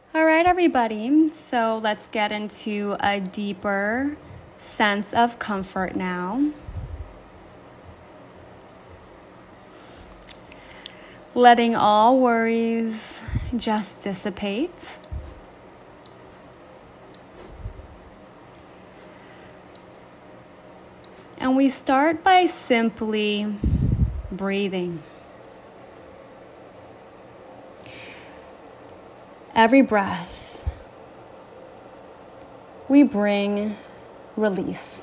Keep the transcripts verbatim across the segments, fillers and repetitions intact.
All right, everybody. So let's get into a deeper sense of comfort now. Letting all worries just dissipate. And we start by simply breathing. Every breath, we bring release.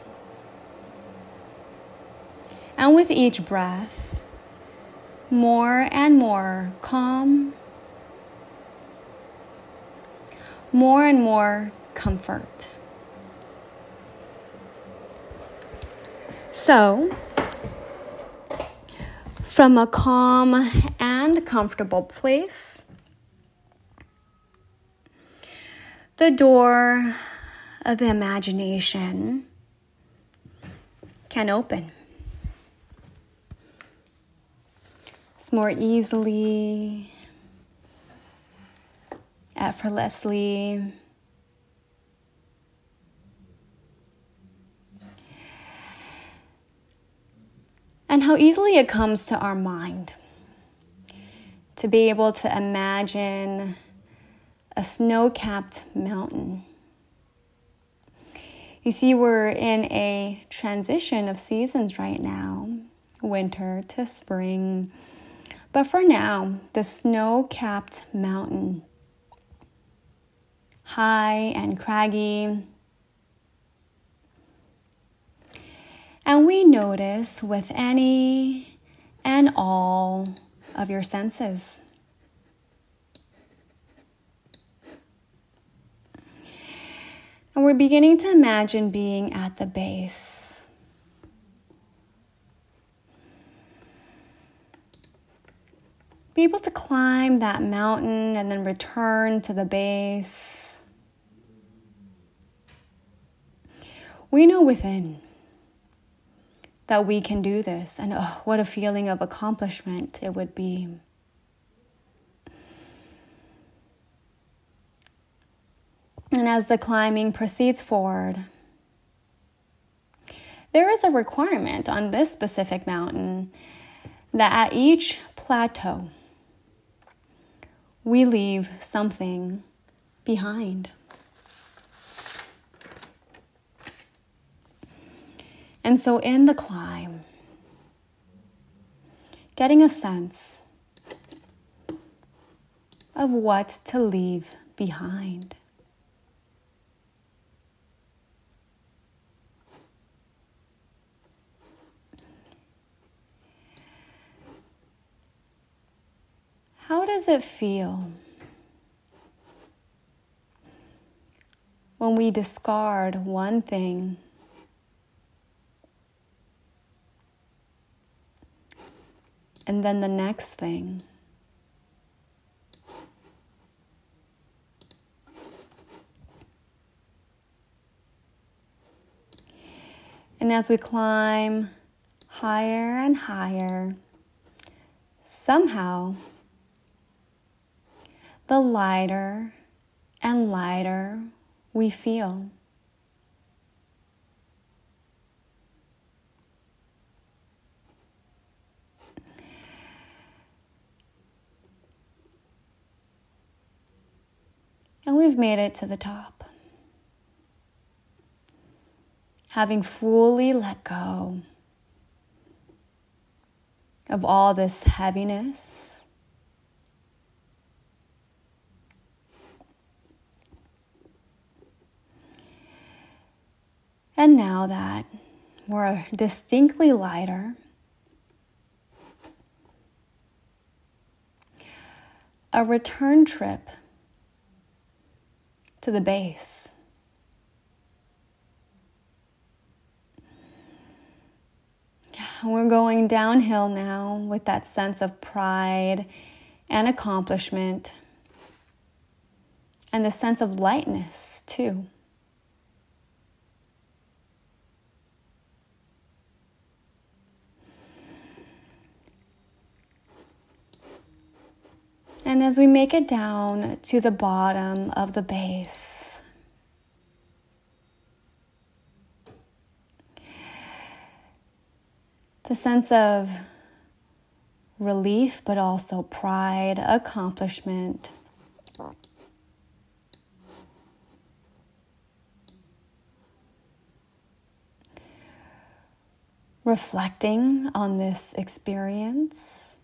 And with each breath, more and more calm, more and more comfort. So, from a calm and comfortable place, the door of the imagination can open. It's more easily, effortlessly. And how easily it comes to our mind to be able to imagine a snow-capped mountain. You see, we're in a transition of seasons right now, winter to spring. But for now, the snow-capped mountain, high and craggy. And we notice with any and all of your senses. And we're beginning to imagine being at the base. Be able to climb that mountain and then return to the base. We know within that we can do this, and oh, what a feeling of accomplishment it would be. And as the climbing proceeds forward, there is a requirement on this specific mountain that at each plateau, we leave something behind. And so in the climb, getting a sense of what to leave behind. How does it feel when we discard one thing and then the next thing? And as we climb higher and higher, somehow the lighter and lighter we feel. And we've made it to the top. Having fully let go of all this heaviness. And now that we're distinctly lighter, a return trip to the base. We're going downhill now with that sense of pride and accomplishment and the sense of lightness too. And as we make it down to the bottom of the base, the sense of relief, but also pride, accomplishment, reflecting on this experience,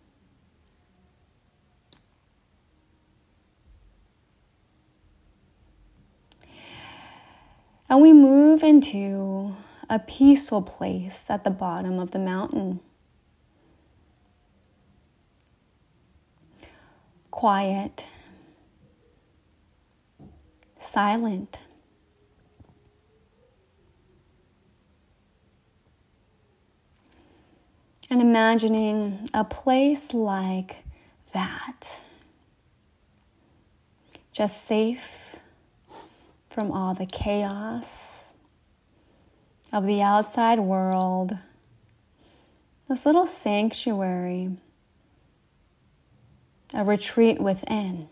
and we move into a peaceful place at the bottom of the mountain. Quiet, silent, and imagining a place like that, just safe from all the chaos of the outside world, this little sanctuary, a retreat within.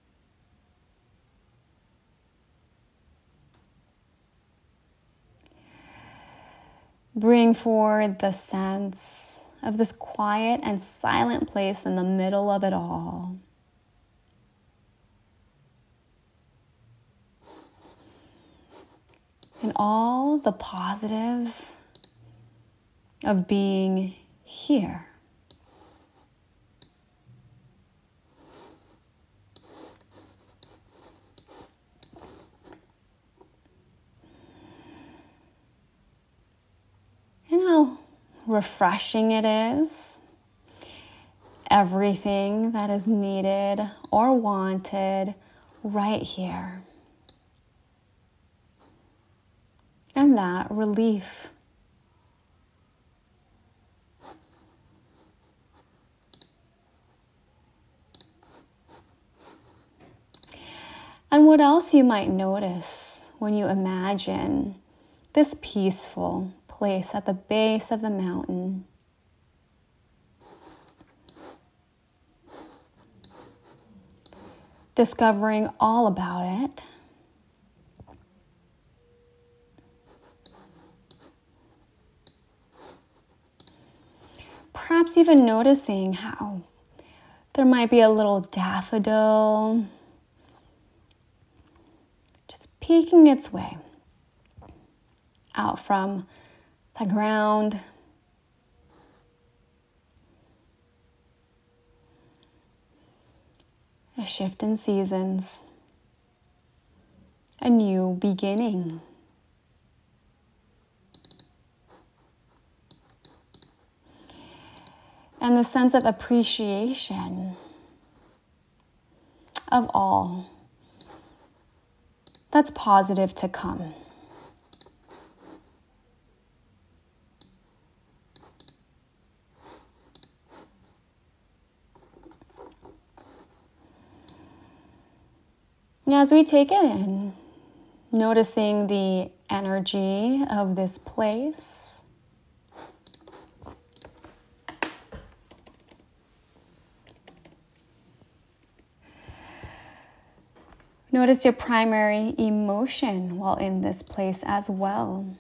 Bring forward the sense of this quiet and silent place in the middle of it all. And all the positives of being here. You know, refreshing it is. Everything that is needed or wanted right here. And that relief. And what else you might notice when you imagine this peaceful place at the base of the mountain. Discovering all about it. Perhaps even noticing how there might be a little daffodil just peeking its way out from the ground. A shift in seasons. A new beginning. And the sense of appreciation of all that's positive to come. Now, as we take it in, noticing the energy of this place, notice your primary emotion while in this place as well.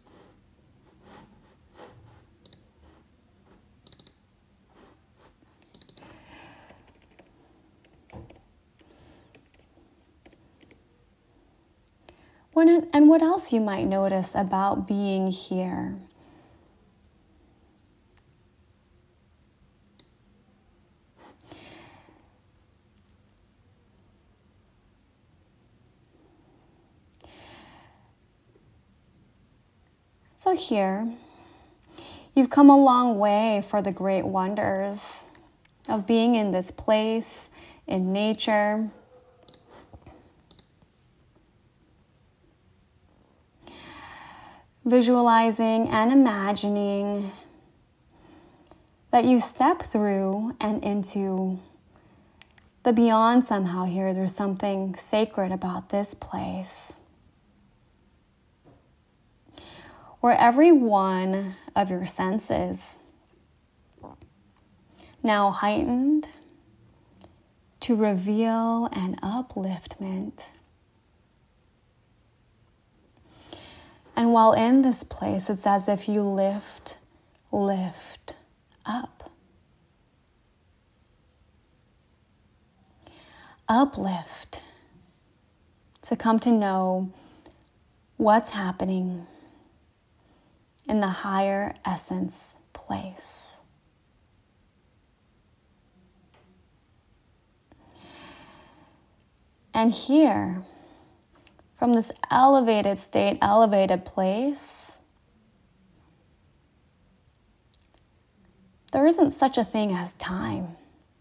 When, and what else you might notice about being here. So here, you've come a long way for the great wonders of being in this place, in nature. Visualizing and imagining that you step through and into the beyond somehow here. There's something sacred about this place, where every one of your senses now heightened to reveal an upliftment. And while in this place, it's as if you lift, lift up. Uplift. To come to know what's happening in the higher essence place. And here, from this elevated state, elevated place, there isn't such a thing as time.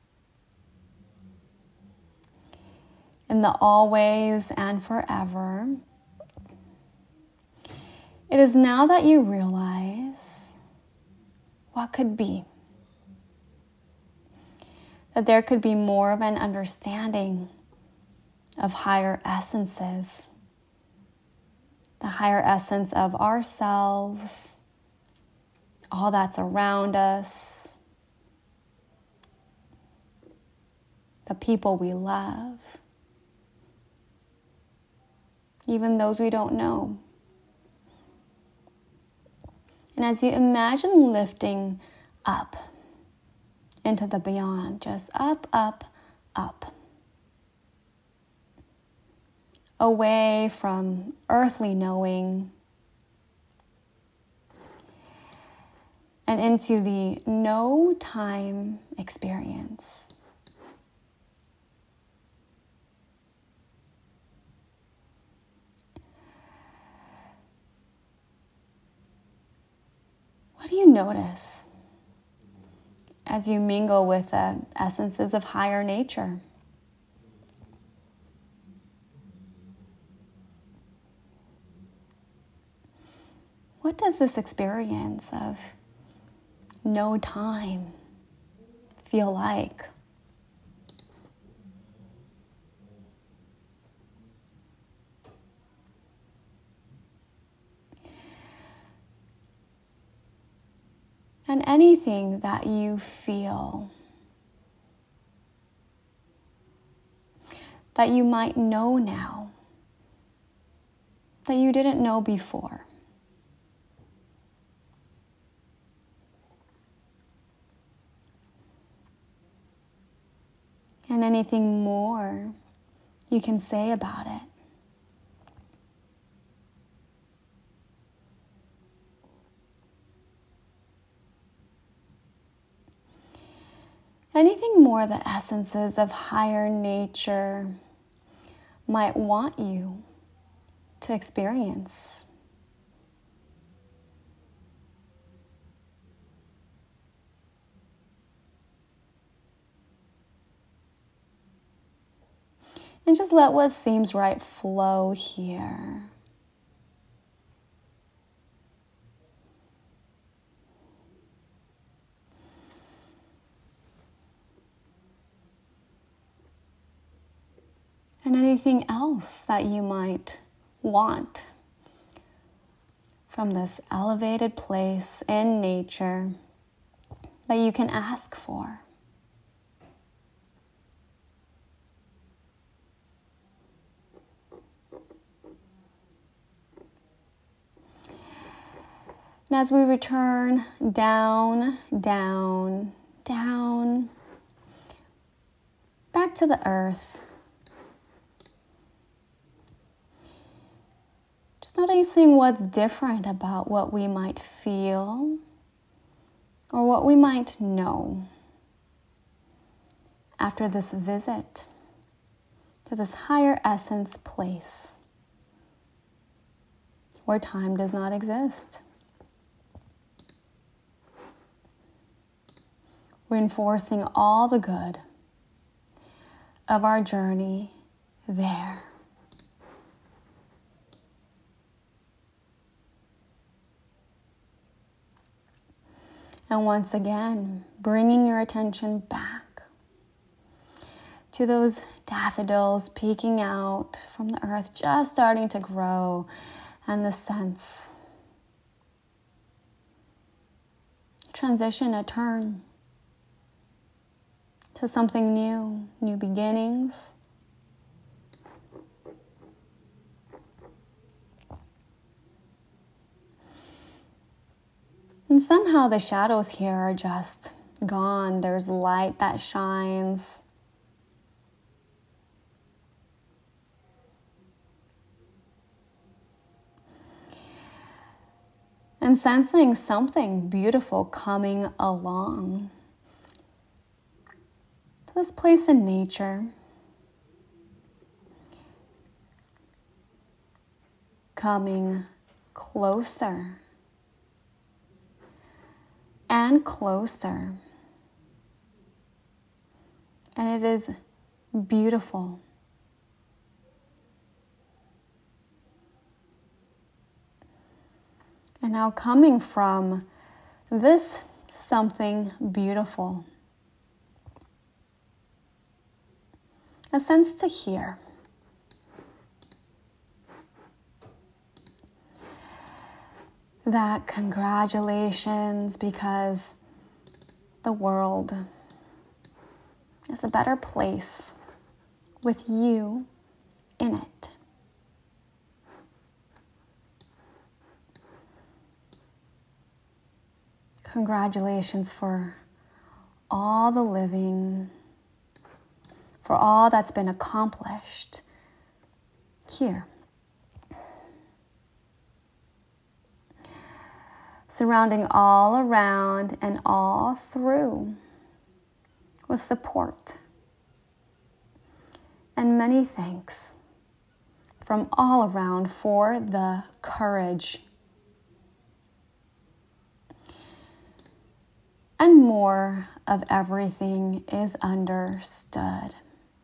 In the always and forever, it is now that you realize what could be. That there could be more of an understanding of higher essences. The higher essence of ourselves, all that's around us, the people we love, even those we don't know. And as you imagine lifting up into the beyond, just up, up, up, away from earthly knowing and into the no time experience. What do you notice as you mingle with the essences of higher nature? What does this experience of no time feel like? And anything that you feel that you might know now, that you didn't know before. And anything more you can say about it. Anything more the essences of higher nature might want you to experience. And just let what seems right flow here. And anything else that you might want from this elevated place in nature that you can ask for. And as we return down, down, down, back to the earth, just noticing what's different about what we might feel or what we might know after this visit to this higher essence place where time does not exist. Reinforcing all the good of our journey there. And once again, bringing your attention back to those daffodils peeking out from the earth, just starting to grow, and the sense. Transition, a turn. to something new, new beginnings. And somehow the shadows here are just gone. There's light that shines. And sensing something beautiful coming along. To this place in nature. Coming closer. And closer. And it is beautiful. And now coming from this something beautiful, a sense to hear. That congratulations, because the world is a better place with you in it. Congratulations for all the living, for all that's been accomplished here. Surrounding all around and all through with support. And many thanks from all around for the courage. And more of everything is understood.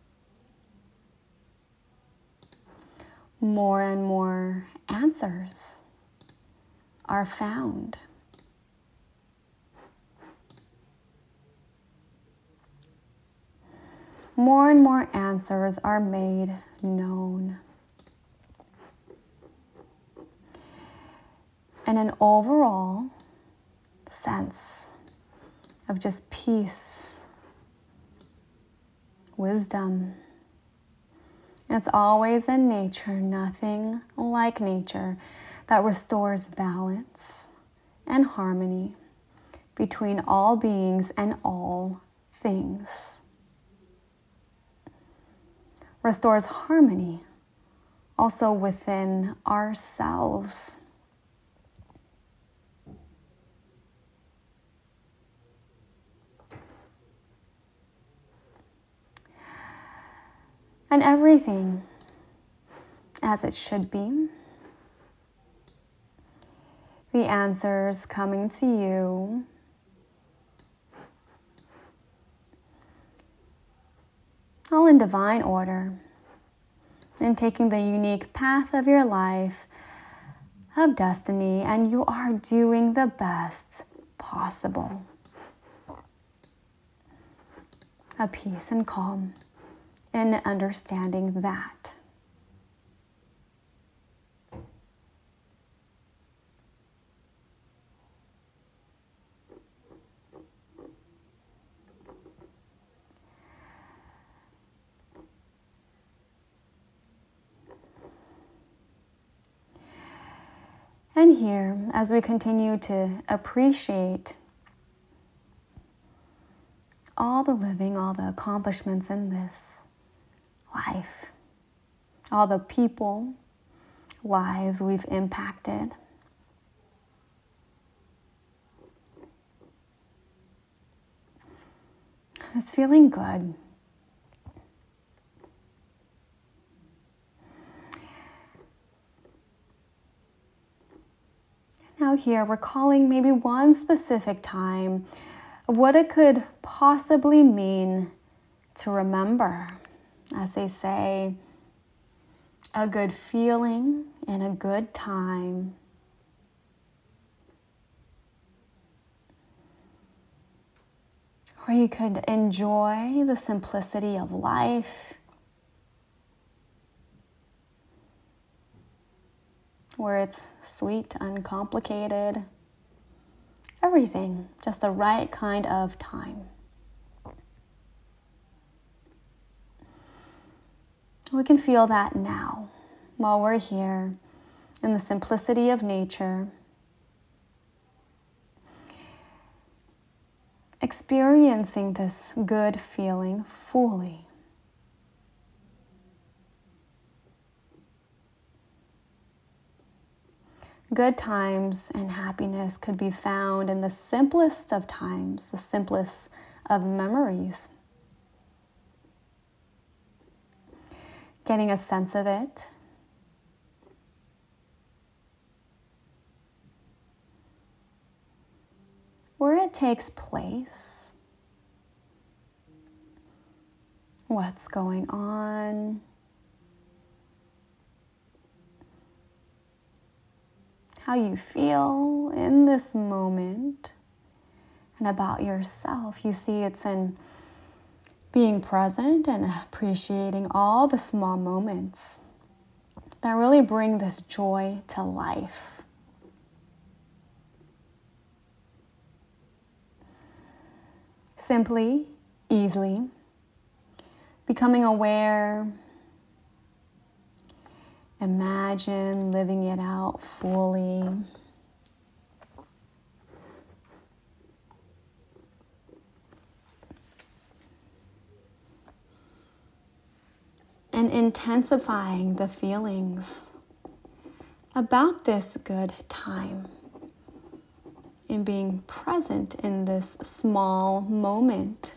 More and more answers are found. More and more answers are made known. And an overall sense of just peace, wisdom. It's always in nature, nothing like nature, that restores balance and harmony between all beings and all things. Restores harmony also within ourselves. And everything as it should be. The answers coming to you. All in divine order. And taking the unique path of your life, of destiny, and you are doing the best possible. A peace and calm in understanding that. And here, as we continue to appreciate all the living, all the accomplishments in this life, all the people, lives we've impacted, it's feeling good. Now here, recalling maybe one specific time of what it could possibly mean to remember. As they say, a good feeling and a good time. Or you could enjoy the simplicity of life. Where it's sweet, uncomplicated. Everything, just the right kind of time. We can feel that now while we're here in the simplicity of nature, experiencing this good feeling fully. Good times and happiness could be found in the simplest of times, the simplest of memories. Getting a sense of it. Where it takes place. What's going on. How you feel in this moment and about yourself. You see, it's in being present and appreciating all the small moments that really bring this joy to life. Simply, easily, becoming aware. Imagine living it out fully. And intensifying the feelings about this good time and being present in this small moment.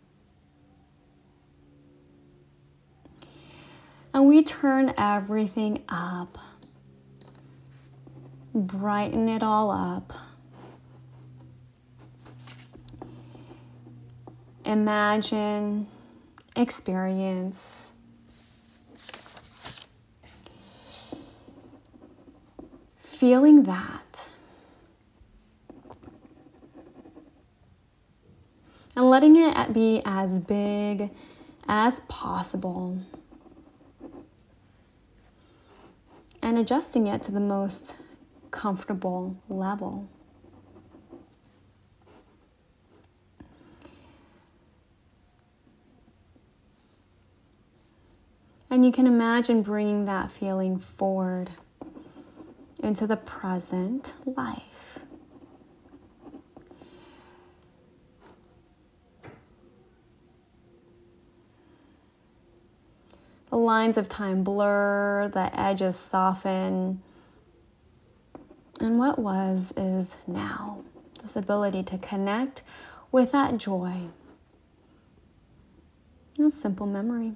And we turn everything up, brighten it all up. Imagine, experience, feeling that. And letting it be as big as possible. And adjusting it to the most comfortable level. And you can imagine bringing that feeling forward into the present life. The lines of time blur, the edges soften, and what was is now. This ability to connect with that joy. A simple memory.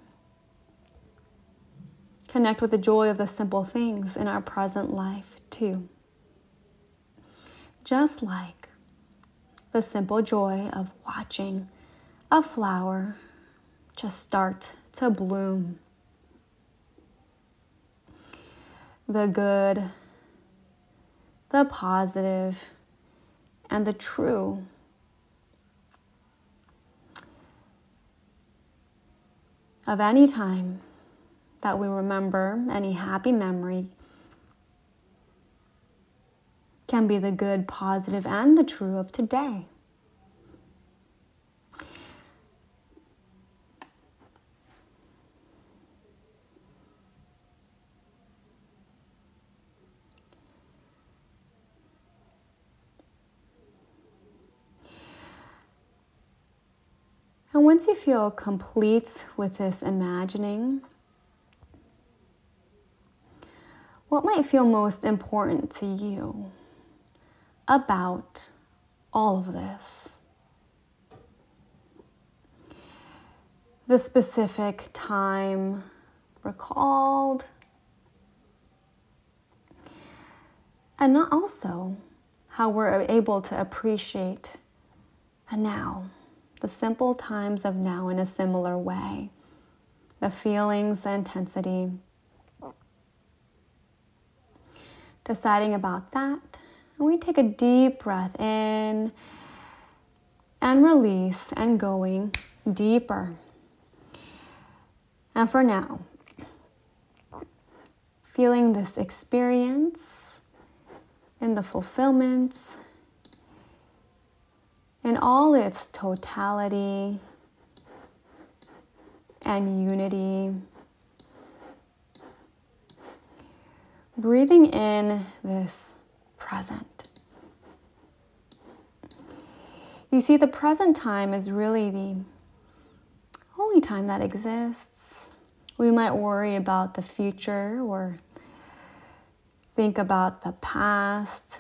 Connect with the joy of the simple things in our present life too. Just like the simple joy of watching a flower just start to bloom. The good, the positive, and the true. Of any time that we remember, any happy memory can be the good, positive, and the true of today. And once you feel complete with this imagining, what might feel most important to you about all of this? The specific time recalled, and not also how we're able to appreciate the now. The simple times of now in a similar way. The feelings, the intensity. Deciding about that. And we take a deep breath in and release and going deeper. And for now, feeling this experience in the fulfillment in all its totality and unity Breathing in this present. You see, the present time is really the only time that exists. We might worry about the future or think about the past,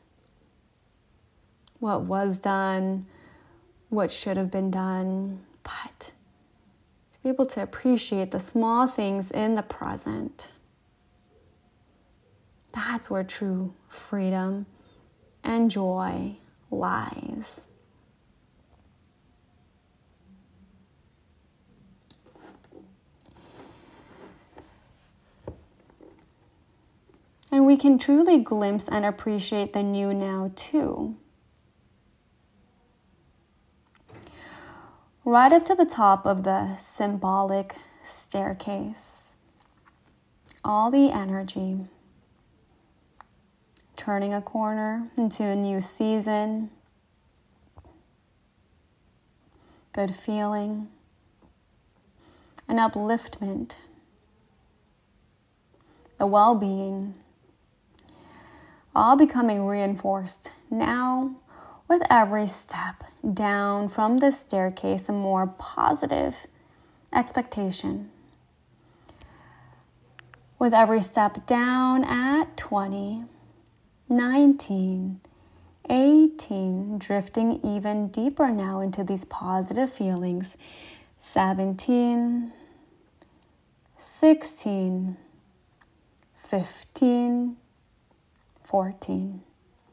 what was done, what should have been done, but to be able to appreciate the small things in the present, that's where true freedom and joy lies. And we can truly glimpse and appreciate the new now too. Right up to the top of the symbolic staircase, all the energy, turning a corner into a new season, good feeling, an upliftment, the well-being, all becoming reinforced now with every step down from the staircase, a more positive expectation. With every step down at twenty, nineteen, eighteen, drifting even deeper now into these positive feelings, seventeen, sixteen, fifteen, fourteen,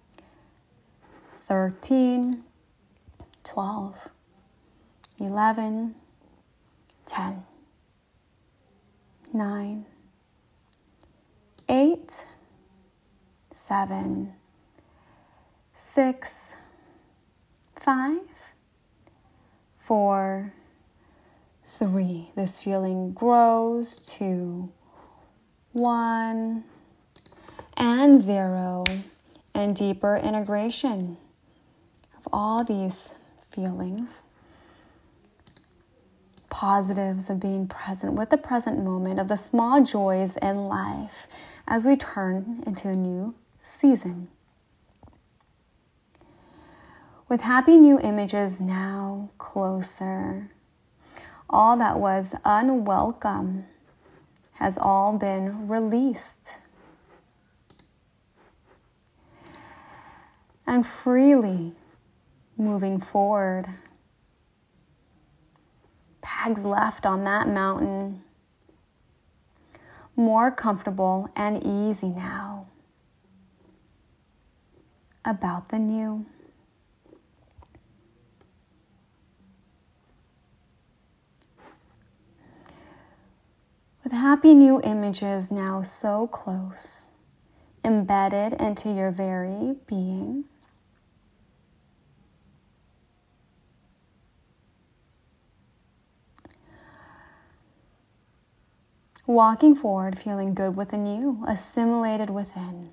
thirteen, twelve, eleven, ten, nine, eight, seven, six, five, four, three. This feeling grows to one and zero, and deeper integration of all these feelings. Positives of being present with the present moment, of the small joys in life as we turn into a new season. With happy new images now closer, all that was unwelcome has all been released. And freely moving forward. Bags left on that mountain. More comfortable and easy now. About the new. With happy new images now so close, embedded into your very being. Walking forward, feeling good within you, assimilated within.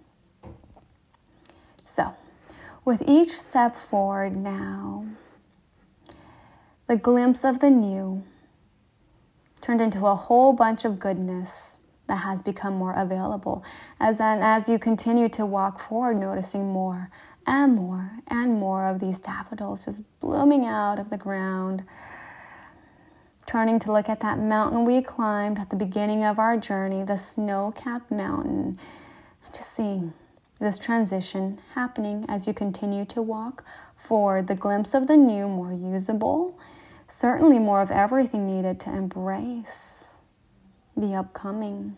So, with each step forward now, the glimpse of the new turned into a whole bunch of goodness that has become more available. As, and as you continue to walk forward, noticing more and more and more of these daffodils just blooming out of the ground, turning to look at that mountain we climbed at the beginning of our journey, the snow-capped mountain, just seeing this transition happening as you continue to walk forward, the glimpse of the new, more usable, certainly more of everything needed to embrace the upcoming,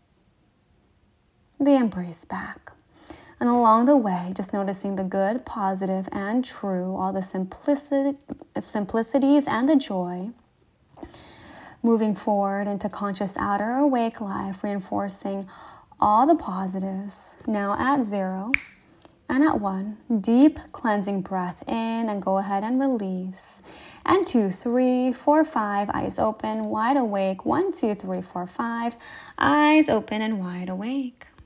the embrace back. And along the way, just noticing the good, positive, and true, all the simplicity, simplicities and the joy, moving forward into conscious outer awake life, reinforcing all the positives, now at zero and at one. Deep cleansing breath in, and go ahead and release. And two, three, four, five, eyes open, wide awake. One, two, three, four, five, eyes open and wide awake.